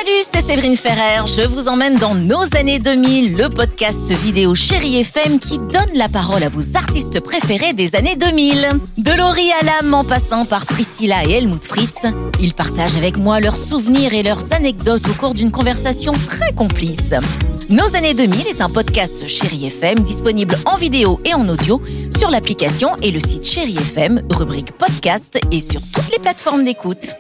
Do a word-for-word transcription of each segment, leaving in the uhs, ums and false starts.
Salut, c'est Séverine Ferrer. Je vous emmène dans nos années deux mille, le podcast vidéo Chérie F M qui donne la parole à vos artistes préférés des années deux mille. De Laurie Hallam en passant par Priscilla et Helmut Fritz, ils partagent avec moi leurs souvenirs et leurs anecdotes au cours d'une conversation très complice. Nos années deux mille est un podcast Chérie F M disponible en vidéo et en audio sur l'application et le site Chérie F M, rubrique podcast et sur toutes les plateformes d'écoute.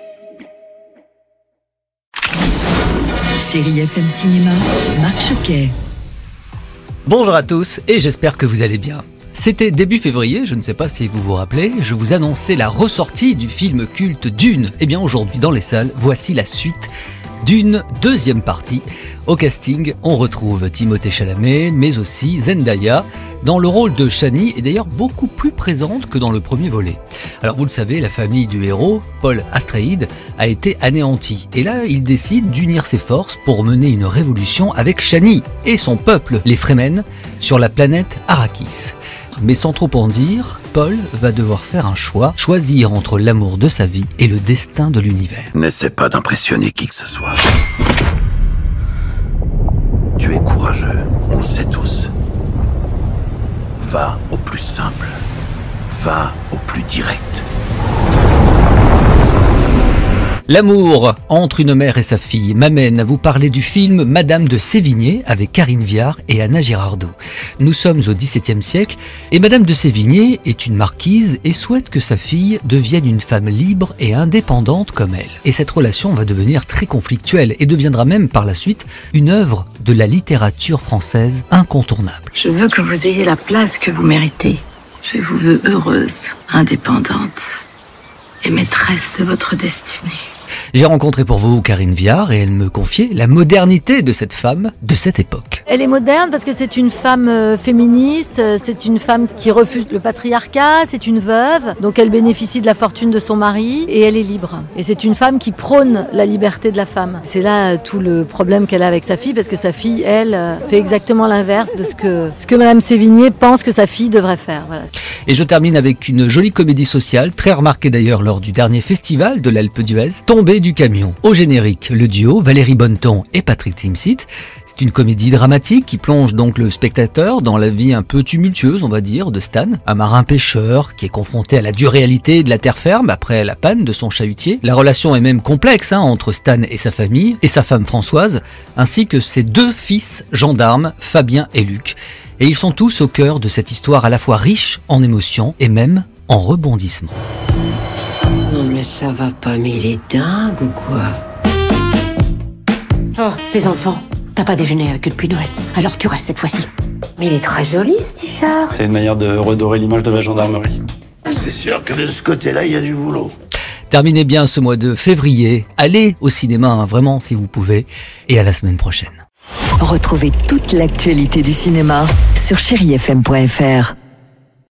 Chérie F M Cinéma, Marc Choquet. Bonjour à tous et j'espère que vous allez bien. C'était début février, je ne sais pas si vous vous rappelez, je vous annonçais la ressortie du film culte Dune. Et bien aujourd'hui dans les salles, voici la suite d'une deuxième partie. Au casting, on retrouve Timothée Chalamet, mais aussi Zendaya, dans le rôle de Chani, et d'ailleurs beaucoup plus présente que dans le premier volet. Alors vous le savez, la famille du héros, Paul Atreides, a été anéantie. Et là, il décide d'unir ses forces pour mener une révolution avec Chani et son peuple, les Fremen, sur la planète Arrakis. Mais sans trop en dire, Paul va devoir faire un choix, choisir entre l'amour de sa vie et le destin de l'univers. N'essaie pas d'impressionner qui que ce soit. Tu es courageux, on le sait tous. Va au plus simple. Va au plus direct. L'amour entre une mère et sa fille m'amène à vous parler du film Madame de Sévigné avec Karine Viard et Anna Girardot. Nous sommes au dix-septième siècle et Madame de Sévigné est une marquise et souhaite que sa fille devienne une femme libre et indépendante comme elle. Et cette relation va devenir très conflictuelle et deviendra même par la suite une œuvre de la littérature française incontournable. Je veux que vous ayez la place que vous méritez. Je vous veux heureuse, indépendante et maîtresse de votre destinée. J'ai rencontré pour vous Karine Viard et elle me confiait la modernité de cette femme de cette époque. Elle est moderne parce que c'est une femme euh, féministe, euh, c'est une femme qui refuse le patriarcat, c'est une veuve, donc elle bénéficie de la fortune de son mari et elle est libre. Et c'est une femme qui prône la liberté de la femme. C'est là euh, tout le problème qu'elle a avec sa fille parce que sa fille, elle, euh, fait exactement l'inverse de ce que, ce que Madame Sévigné pense que sa fille devrait faire. Voilà. Et je termine avec une jolie comédie sociale, très remarquée d'ailleurs lors du dernier festival de l'Alpe d'Huez, Tombée du camion. Au générique, le duo Valérie Bonneton et Patrick Timsit. C'est une comédie dramatique qui plonge donc le spectateur dans la vie un peu tumultueuse, on va dire, de Stan, un marin pêcheur qui est confronté à la dure réalité de la terre ferme après la panne de son chalutier. La relation est même complexe hein, entre Stan et sa famille, et sa femme Françoise, ainsi que ses deux fils gendarmes, Fabien et Luc. Et ils sont tous au cœur de cette histoire à la fois riche en émotions et même en rebondissements. Non mais ça va pas, mais il est dingue ou quoi? Oh, les enfants, t'as pas déjeuné avec eux depuis Noël, alors tu restes cette fois-ci. Mais il est très joli ce t-shirt. C'est une manière de redorer l'image de la gendarmerie. C'est sûr que de ce côté-là, il y a du boulot. Terminez bien ce mois de février, allez au cinéma, hein, vraiment si vous pouvez, et à la semaine prochaine. Retrouvez toute l'actualité du cinéma sur chéri f m point f r.